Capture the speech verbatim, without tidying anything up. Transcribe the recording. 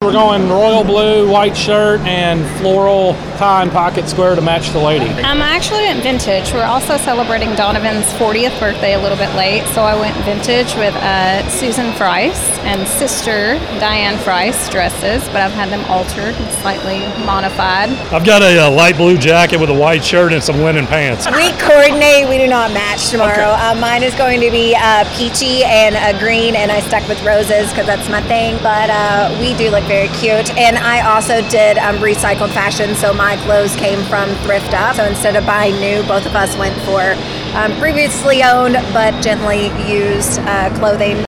we're going royal blue, white shirt, and floral tie and pocket square to match the lady. Um, I actually went vintage. We're also celebrating Donovan's fortieth birthday a little bit late, so I went vintage with uh, Susan Frice and sister Diane Frice dresses, but I've had them altered and slightly modified. I've got a, uh light blue jacket with a white shirt and some linen pants. We coordinate. We do not match tomorrow. Okay. Uh, mine is going to be uh, peachy and uh, green, and I stuck with roses because that's my thing. But uh, we do look very cute. And I also did um, recycled fashion, so my clothes came from Thrift Up. So instead of buying new, both of us went for um, previously owned but gently used uh, clothing.